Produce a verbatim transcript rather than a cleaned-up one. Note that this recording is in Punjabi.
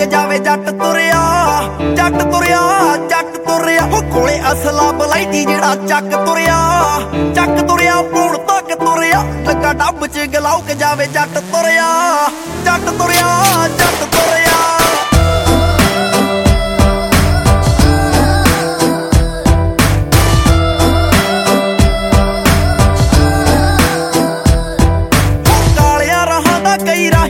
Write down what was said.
ਕੇ ਜਾਵੇ ਜੱਟ ਤੁਰਿਆ ਜੱਟ ਤੁਰਿਆ ਜੱਟ ਤੁਰਿਆ ਹੋ ਕੋਲੇ ਅਸਲਾ ਬਲਾਈਦੀ ਜਿਹੜਾ ਚੱਕ ਤੁਰਿਆ ਚੱਕ ਤੁਰਿਆ ਪੂਣ ਤੱਕ ਤੁਰਿਆ ਲੱਗਾ ਡੱਬ ਚ ਗਲਾਉ ਕੇ ਜਾਵੇ ਜੱਟ ਤੁਰਿਆ ਜੱਟ ਤੁਰਿਆ